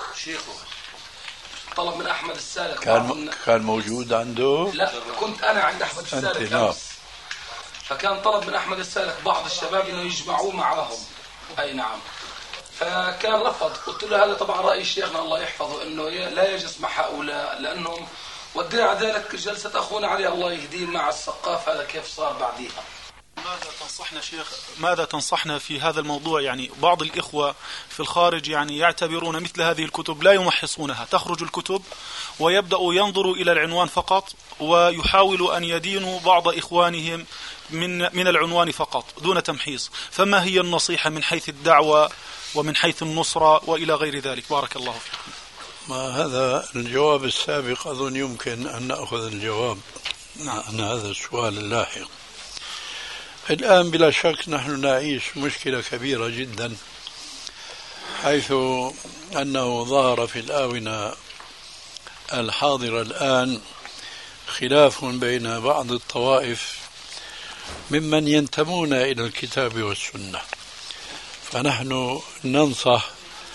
طلب من أحمد السالك كان موجود عنده؟ لا، كنت أنا عند أحمد السالك أمس، فكان طلب من أحمد السالك بعض الشباب إنه يجمعوه معاهم. أي نعم. فكان رفض. قلت له هذا طبعا رأي شيخنا الله يحفظه، إنه لا يجلس مع هؤلاء لأنهم وديع ذلك جلسة أخونا علي الله يهديه مع السقاف، هذا كيف صار بعديها. ماذا تنصحنا شيخ؟ ماذا تنصحنا في هذا الموضوع؟ يعني بعض الإخوة في الخارج يعني يعتبرون مثل هذه الكتب لا يمحصونها، تخرج الكتب ويبدأوا ينظروا إلى العنوان فقط، ويحاولوا أن يدينوا بعض إخوانهم من العنوان فقط دون تمحيص. فما هي النصيحة من حيث الدعوة ومن حيث النصرة وإلى غير ذلك؟ بارك الله فيكم. ما هذا الجواب السابق أظن يمكن أن نأخذ الجواب عن هذا السؤال اللاحق. الآن بلا شك نحن نعيش مشكلة كبيرة جدا، حيث أنه ظهر في الآونة الحاضرة الآن خلاف بين بعض الطوائف ممن ينتمون إلى الكتاب والسنة. فنحن ننصح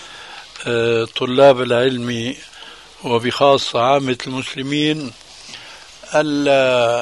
طلاب العلم وبخاصة عامة المسلمين ألا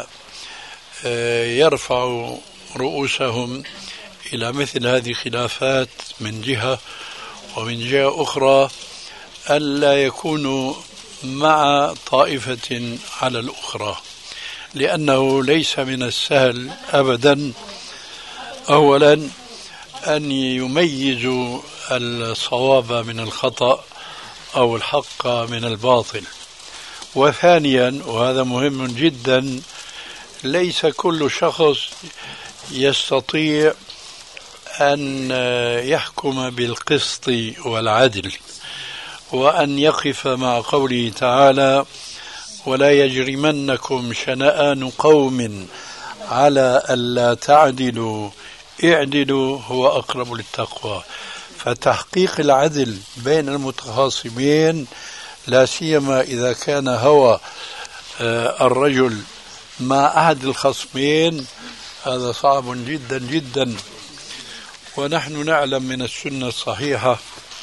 يرفعوا رؤوسهم إلى مثل هذه الخلافات من جهة، ومن جهة أخرى ألا يكونوا مع طائفة على الأخرى، لأنه ليس من السهل أبدا أولا أن يميزوا الصواب من الخطأ أو الحق من الباطل، وثانيا وهذا مهم جدا ليس كل شخص يستطيع أن يحكم بالقسط والعدل، وأن يقف مع قوله تعالى ولا يجرمنكم شنآن قوم على ألا تعدلوا اعدلوا هو أقرب للتقوى. فتحقيق العدل بين المتخاصمين لا سيما إذا كان هوى الرجل مع أحد الخصمين هذا صعب جدا جدا. ونحن نعلم من السنة الصحيحة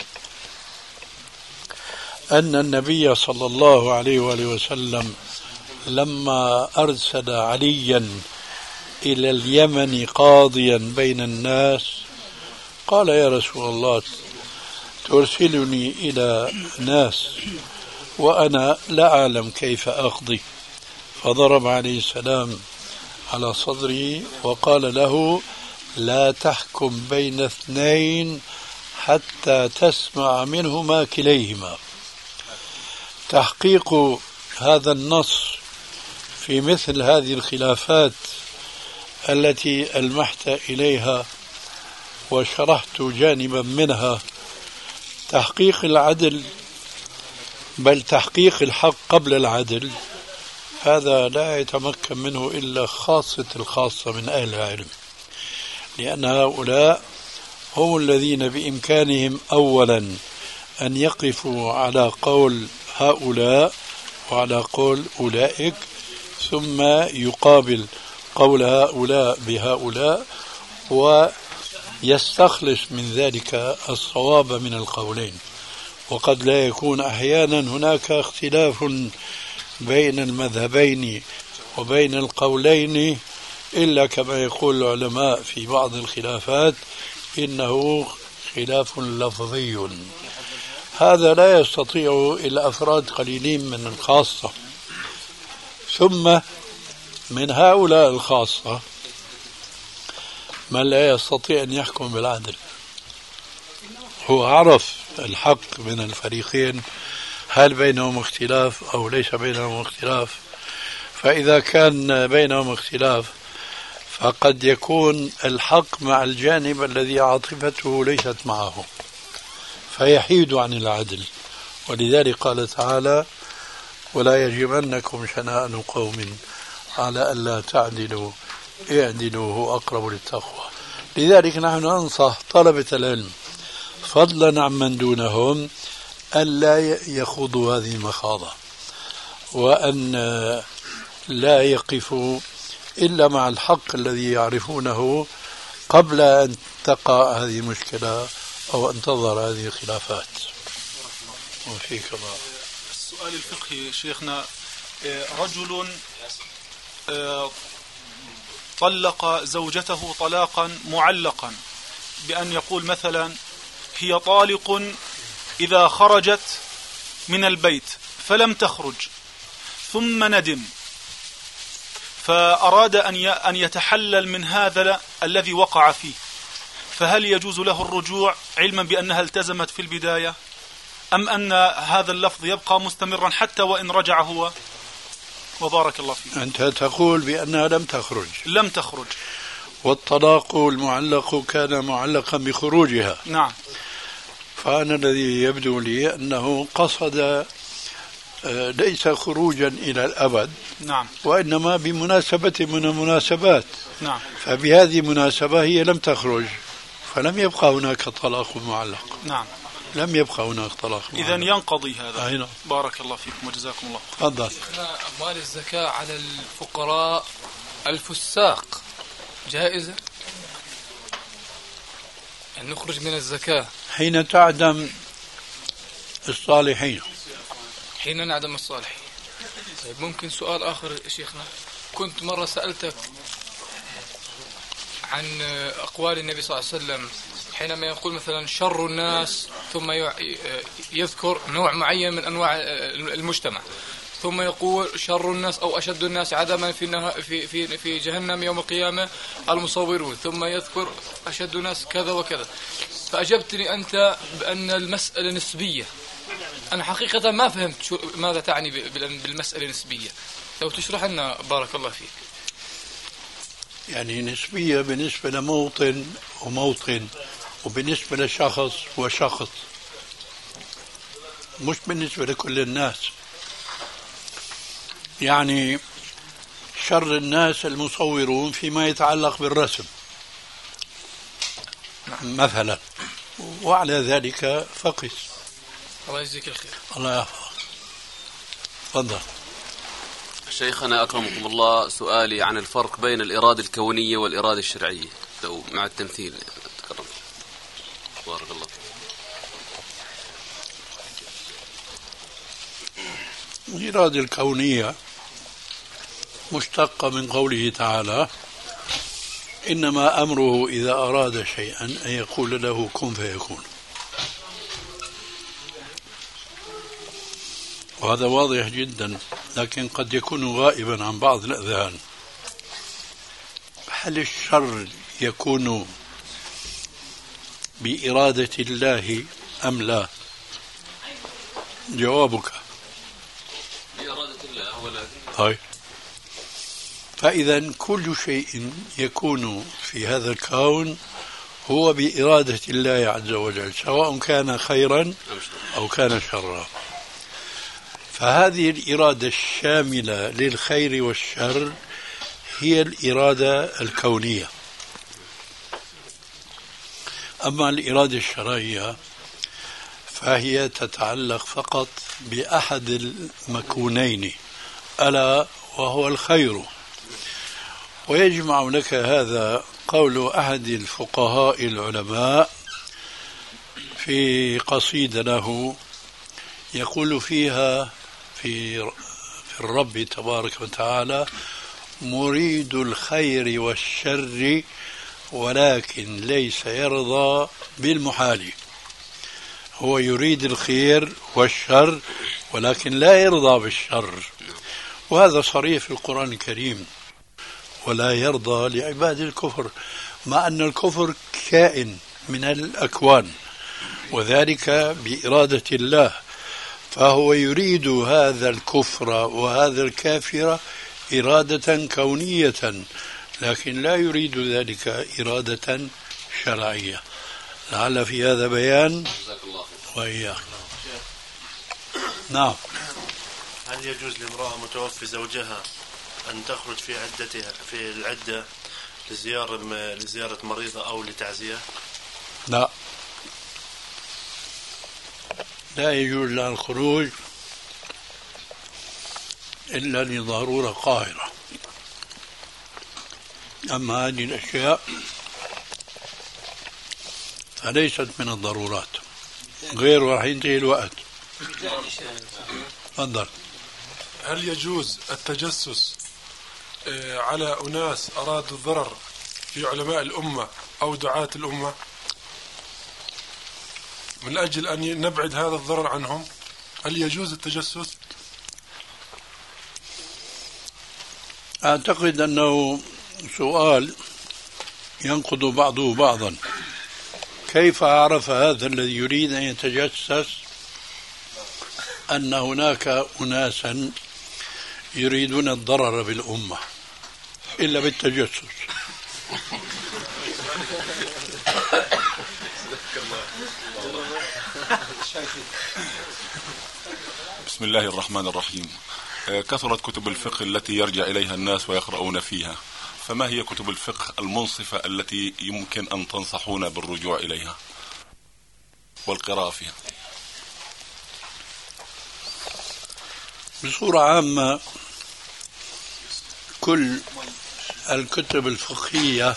أن النبي صلى الله عليه وآله وسلم لما أرسل عليا إلى اليمن قاضيا بين الناس قال يا رسول الله ترسلني إلى ناس وأنا لا أعلم كيف أقضي، فضرب عليه السلام على صدره وقال له لا تحكم بين اثنين حتى تسمع منهما كليهما. تحقيق هذا النص في مثل هذه الخلافات التي ألمحت إليها وشرحت جانبا منها، تحقيق العدل بل تحقيق الحق قبل العدل، هذا لا يتمكن منه إلا خاصة الخاصة من أهل العلم، لأن هؤلاء هم الذين بإمكانهم أولا أن يقفوا على قول هؤلاء وعلى قول أولئك، ثم يقابل قول هؤلاء بهؤلاء ويستخلص من ذلك الصواب من القولين. وقد لا يكون أحيانا هناك اختلاف بين المذهبين وبين القولين إلا كما يقول العلماء في بعض الخلافات إنه خلاف لفظي، هذا لا يستطيع إلا أفراد قليلين من الخاصة. ثم من هؤلاء الخاصة من لا يستطيع أن يحكم بالعدل، هو عرف الحق من الفريقين هل بينهم اختلاف أو ليس بينهم اختلاف، فإذا كان بينهم اختلاف فقد يكون الحق مع الجانب الذي عاطفته ليست معه فيحيد عن العدل. ولذلك قال تعالى ولا يجرمنكم شنآن قوم على ألا تعدلوا اعدلوا هو أقرب للتقوى. لذلك نحن ننصح طلبة العلم فضلا عمن دونهم ألا يخوضوا هذه المخاضة، وأن لا يقفوا إلا مع الحق الذي يعرفونه قبل أن تقع هذه المشكلة أو أن تظهر هذه الخلافات. وفيك الله. السؤال الفقهي شيخنا، رجل طلق زوجته طلاقا معلقا بأن يقول مثلا هي طالق إذا خرجت من البيت فلم تخرج ثم ندم فأراد أن يتحلل من هذا الذي وقع فيه، فهل يجوز له الرجوع علما بأنها التزمت في البداية، أم أن هذا اللفظ يبقى مستمرا حتى وإن رجع هو؟ وبارك الله فيك. أنت تقول بأنها لم تخرج والطلاق المعلق كان معلقا بخروجها. نعم. فأنا الذي يبدو لي أنه قصد ليس خروجا إلى الأبد، نعم، وإنما بمناسبة من المناسبات. نعم. فبهذه المناسبة هي لم تخرج، فلم يبقى هناك طلاق معلق. نعم، لم يبقى هناك طلاق معلق. إذن ينقضي هذا. أينا. بارك الله فيكم وجزاكم الله. تفضل. أموال الزكاة على الفقراء الفساق جائزة؟ أن نخرج من الزكاة حين تعدم الصالحين. حين نعدم الصالحين. طيب ممكن سؤال آخر شيخنا، كنت مرة سألتك عن أقوال النبي صلى الله عليه وسلم حينما يقول مثلا شر الناس، ثم يذكر نوع معين من أنواع المجتمع، ثم يقول شر الناس أو أشد الناس عدما في جهنم يوم القيامة المصورون، ثم يذكر أشد الناس كذا وكذا. فأجبتني أنت بأن المسألة نسبية. أنا حقيقة ما فهمت ماذا تعني بالمسألة النسبية، لو تشرح لنا بارك الله فيك. يعني نسبية بالنسبة لموطن وموطن، وبالنسبة لشخص وشخص، مش بالنسبة لكل الناس. يعني شر الناس المصورون فيما يتعلق بالرسم مثلا، وعلى ذلك فقس. الله يجزيك الخير. الله يحفظك. تفضل. شيخنا أكرمكم الله، سؤالي عن الفرق بين الإرادة الكونية والإرادة الشرعية، لو مع التمثيل تكرم. بارك الله. الإرادة الكونية مشتقة من قوله تعالى إنما أمره إذا أراد شيئا أن يقول له كن فيكون. وهذا واضح جدا، لكن قد يكون غائبا عن بعض الأذهان. هل الشر يكون بإرادة الله أم لا؟ جوابك بإرادة الله ولا. طيب، فإذا كل شيء يكون في هذا الكون هو بإرادة الله عز وجل، سواء كان خيرا أو كان شرا. فهذه الإرادة الشاملة للخير والشر هي الإرادة الكونية. أما الإرادة الشرعية فهي تتعلق فقط بأحد المكونين، ألا وهو الخير. ويجمع لك هذا قول أحد الفقهاء العلماء في قصيدة له يقول فيها في الرب تبارك وتعالى مريد الخير والشر ولكن ليس يرضى بالمحال. هو يريد الخير والشر ولكن لا يرضى بالشر، وهذا صريح في القرآن الكريم. ولا يرضى لعباد الكفر، مع أن الكفر كائن من الأكوان وذلك بإرادة الله، فهو يريد هذا الكفر وهذا الكافر إرادة كونية، لكن لا يريد ذلك إرادة شرعية. لعل في هذا بيان. وإياك. نعم. هل يجوز لامرأة متوفي زوجها أن تخرج في عدتها في العدة لزيارة مريضة أو لتعزية؟ لا، لا يجوز لها الخروج إلا لضرورة قاهرة. أما هذه الأشياء فليست من الضرورات، غير راح ينتهي الوقت. تفضل. هل يجوز التجسس على أناس أرادوا الضرر في علماء الأمة أو دعاة الأمة من أجل أن نبعد هذا الضرر عنهم؟ هل يجوز التجسس؟ أعتقد أنه سؤال ينقض بعضه بعضا. كيف عرف هذا الذي يريد أن يتجسس أن هناك أناسا يريدون الضرر بالأمة إلا بالتجسس؟ بسم الله الرحمن الرحيم. كثرت كتب الفقه التي يرجع إليها الناس ويقرؤون فيها، فما هي كتب الفقه المنصفة التي يمكن أن تنصحون بالرجوع إليها والقراءة فيها؟ بصورة عامة كل الكتب الفقهية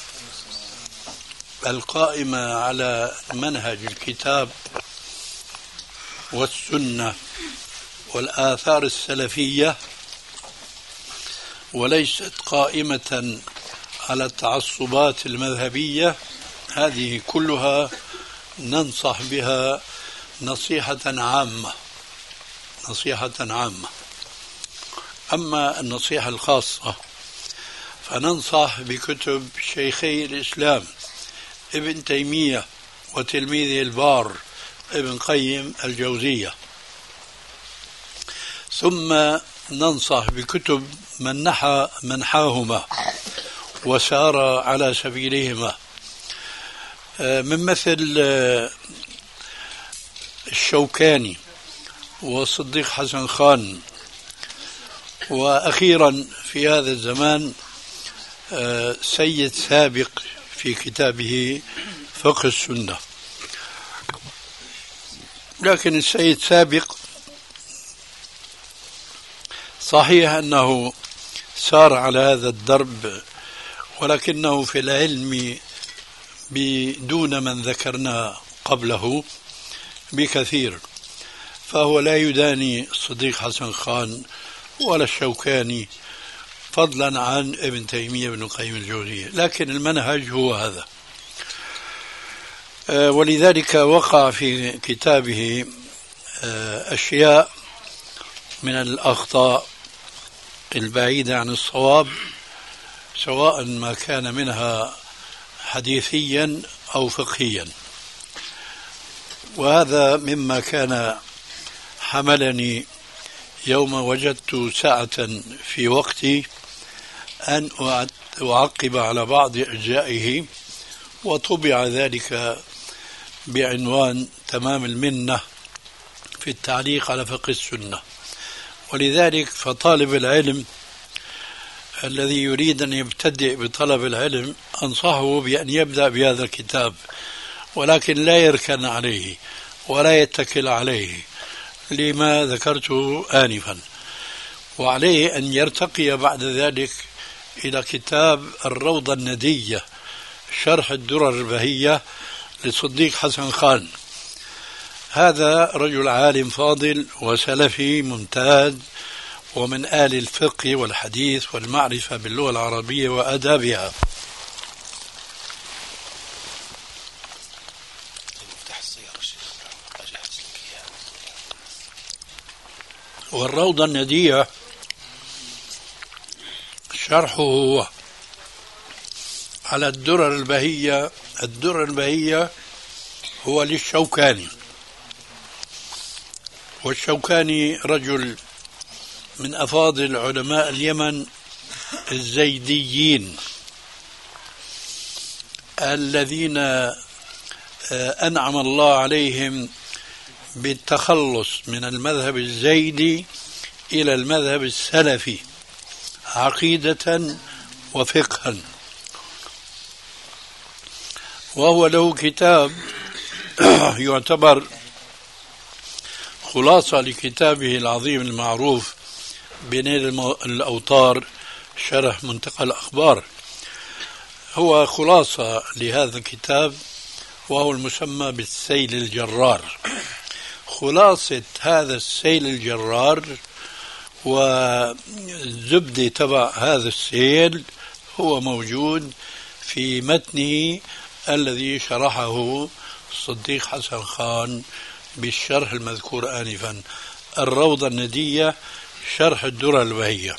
القائمة على منهج الكتاب والسنة والآثار السلفية وليست قائمة على التعصبات المذهبية، هذه كلها ننصح بها نصيحة عامة. أما النصيحة الخاصة فننصح بكتب شيخي الإسلام ابن تيمية وتلميذه البار ابن قيم الجوزية، ثم ننصح بكتب من نحى منحاهما وسار على سبيلهما، من مثل الشوكاني وصديق حسن خان، وأخيرا في هذا الزمان سيد سابق في كتابه فقه السنة. لكن السيد سابق صحيح أنه سار على هذا الدرب، ولكنه في العلم بدون من ذكرنا قبله بكثير، فهو لا يداني صديق حسن خان ولا الشوكاني فضلا عن ابن تيمية بن قيم الجوزية، لكن المنهج هو هذا. ولذلك وقع في كتابه أشياء من الأخطاء البعيدة عن الصواب، سواء ما كان منها حديثيا أو فقهيا، وهذا مما كان حملني يوم وجدت ساعة في وقتي أن أعقب على بعض أجزائه، وطبع ذلك بعنوان تمام المنة في التعليق على فقه السنة. ولذلك فطالب العلم الذي يريد أن يبتدئ بطلب العلم أنصحه بأن يبدأ بهذا الكتاب، ولكن لا يركن عليه ولا يتكل عليه لما ذكرته آنفا، وعليه أن يرتقي بعد ذلك إلى كتاب الروضة الندية شرح الدرر البهية لصديق حسن خان. هذا رجل عالم فاضل وسلفي ممتاز، ومن آل الفقه والحديث والمعرفة باللغة العربية وأدابها. والروضة الندية شرحه هو على الدرر البهية. الدرر البهية هو للشوكاني، والشوكاني رجل من أفاضل علماء اليمن الزيديين الذين أنعم الله عليهم بالتخلص من المذهب الزيدي إلى المذهب السلفي عقيدة وفقها. وهو له كتاب يعتبر خلاصة لكتابه العظيم المعروف بنيل الأوطار شرح منتقى الأخبار، هو خلاصة لهذا الكتاب، وهو المسمى بالسيل الجرار. خلاصة هذا السيل الجرار والزبدة تبع هذا السيل هو موجود في متنه الذي شرحه صديق حسن خان بالشرح المذكور آنفا، الروضة الندية شرح الدرر البهية.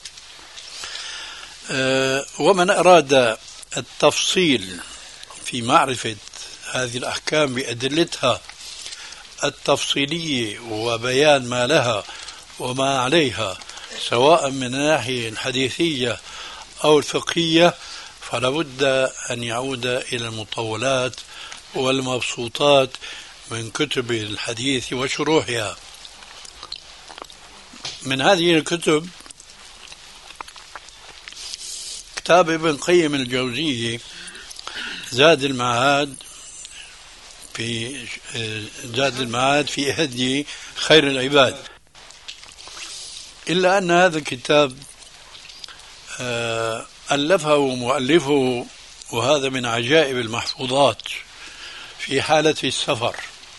ومن أراد التفصيل في معرفة هذه الأحكام بأدلتها التفصيلية وبيان ما لها وما عليها سواء من الناحية الحديثية أو الفقهية، فلابد أن يعود إلى المطولات والمبسوطات من كتب الحديث وشروحها. من هذه الكتب كتاب ابن قيم الجوزية زاد المعاد في هدي خير العباد. إلا أن هذا الكتاب ألفه مؤلفه، وهذا من عجائب المحفوظات في حالة السفر،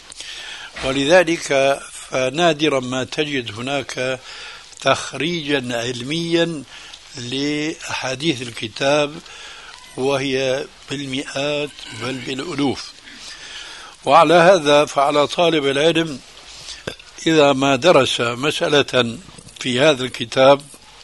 ولذلك فنادرا ما تجد هناك تخريجا علميا لأحاديث الكتاب، وهي بالمئات بل بالألوف. وعلى هذا فعلى طالب العلم إذا ما درس مسألة في هذا الكتاب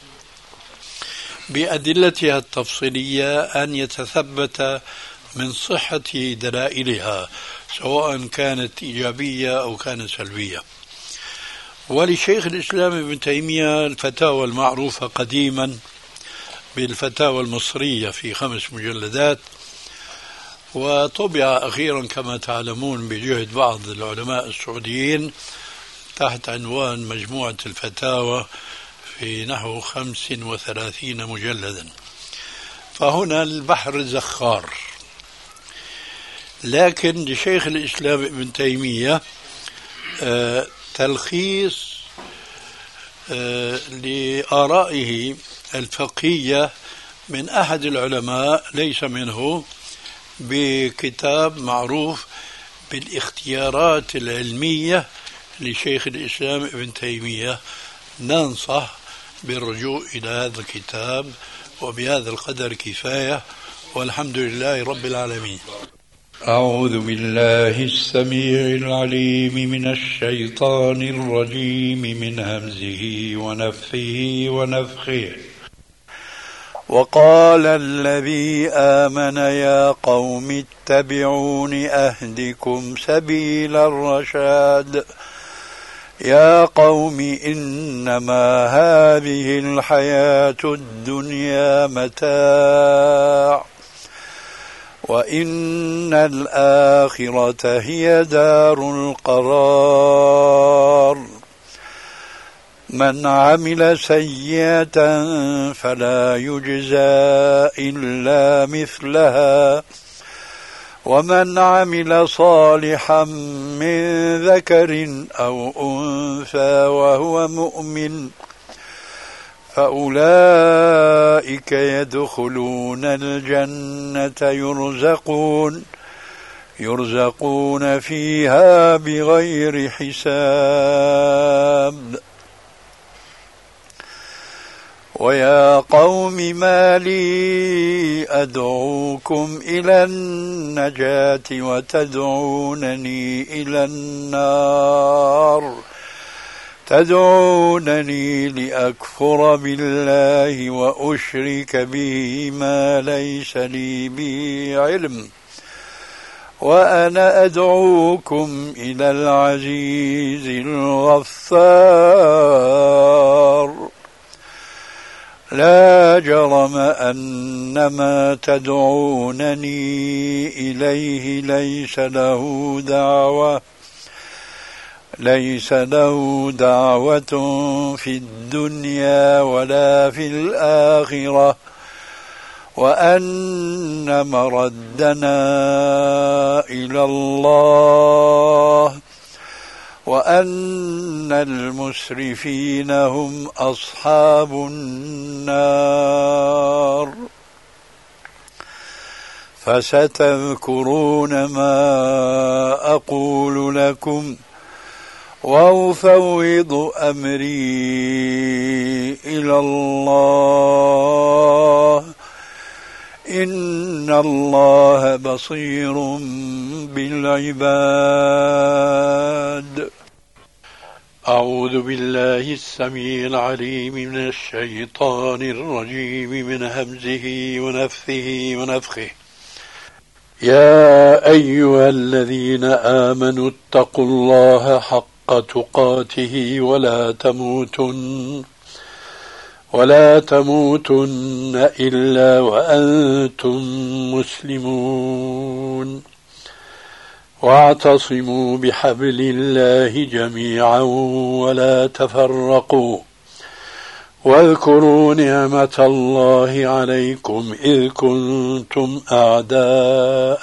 بأدلتها التفصيلية أن يتثبت من صحة دلائلها، سواء كانت إيجابية أو كانت سلبية. ولشيخ الإسلام ابن تيمية الفتاوى المعروفة قديما بالفتاوى المصرية في 5 مجلدات، وطبع أخيرا كما تعلمون بجهد بعض العلماء السعوديين تحت عنوان مجموعة الفتاوى في نحو 35 مجلدا. فهنا البحر زخار. لكن لشيخ الإسلام ابن تيمية تلخيص لآرائه الفقهية من أحد العلماء ليس منه، بكتاب معروف بالاختيارات العلمية لشيخ الإسلام ابن تيمية. ننصح بالرجوع إلى هذا الكتاب، وبهذا القدر كفاية، والحمد لله رب العالمين. أعوذ بالله السميع العليم من الشيطان الرجيم من همزه ونفخه ونفخه. وقال الذي آمن يا قوم اتبعون أهدكم سبيل الرشاد. يا قوم إنما هذه الحياة الدنيا متاع، وإن الآخرة هي دار القرار. من عمل سيئة فلا يجزى إلا مثلها، ومن عمل صالحا من ذكر أو أنثى وهو مؤمن فأولئك يدخلون الجنة يرزقون فيها بغير حساب. ويا قوم ما لي أدعوكم إلى النجاة وتدعونني إلى النار، تدعونني لأكفر بالله وأشرك به ما ليس لي به علم، وأنا أدعوكم إلى العزيز الغفار. لا جرم أن ما تدعونني إليه ليس له دعوة في الدنيا ولا في الآخرة، وأن مردنا إلى الله، وأن المسرفين هم أصحاب النار. فستذكرون ما أقول لكم وأفوض أمري إلى الله، إن الله بصير بالعباد. أعوذ بالله السميع العليم من الشيطان الرجيم من همزه ونفثه ونفخه. يا أيها الذين آمنوا اتقوا الله حق تقاته ولا تموتن إلا وأنتم مسلمون، واعتصموا بحبل الله جميعا ولا تفرقوا، واذكروا نعمة الله عليكم إذ كنتم أعداء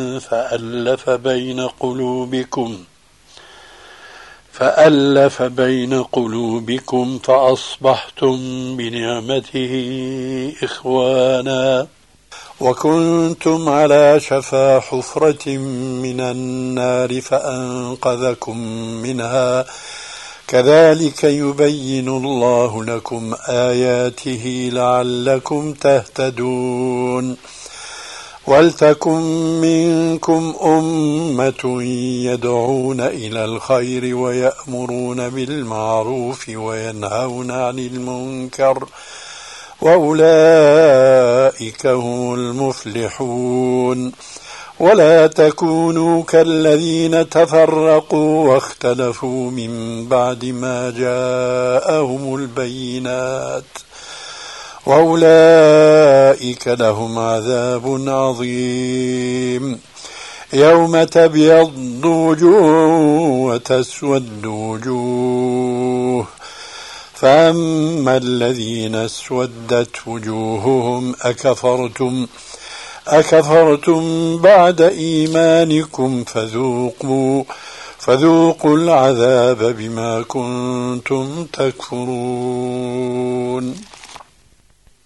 فألف بين قلوبكم فأصبحتم بنعمته إخوانا وكنتم على شفا حفرة من النار فأنقذكم منها كذلك يبين الله لكم آياته لعلكم تهتدون ولتكن منكم أمة يدعون إلى الخير ويأمرون بالمعروف وينهون عن المنكر وأولئك هم المفلحون ولا تكونوا كالذين تفرقوا واختلفوا من بعد ما جاءهم البينات وأولئك لهم عذاب عظيم يوم تبيض وجوه وتسود وجوه فأما الذين اسودت وجوههم أكفرتم بعد إيمانكم فذوقوا العذاب بما كنتم تكفرون.